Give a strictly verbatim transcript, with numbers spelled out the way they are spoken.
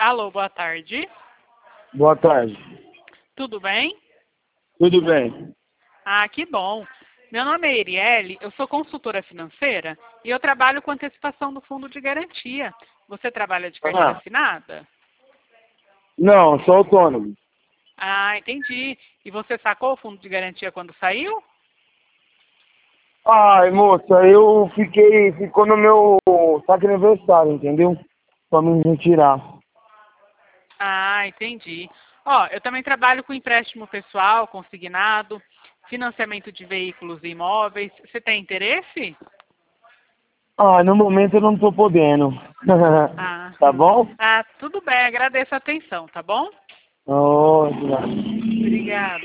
Alô, boa tarde. Boa tarde. Tudo bem? Tudo bem? Ah, que bom. Meu nome é Erielle, eu sou consultora financeira e eu trabalho com antecipação do fundo de garantia. Você trabalha de carteira Ah, assinada? não, sou autônomo. Ah, entendi. E você sacou o fundo de garantia quando saiu? Ai, moça, eu fiquei, ficou no meu saque aniversário, entendeu? Pra me retirar. Ah, entendi. Ó, eu também trabalho com empréstimo pessoal, consignado, financiamento de veículos e imóveis. Você tem interesse? Ah, no momento eu não tô podendo. Ah, Tá bom? ah, tudo bem, agradeço a atenção, tá bom? Oh, Obrigada.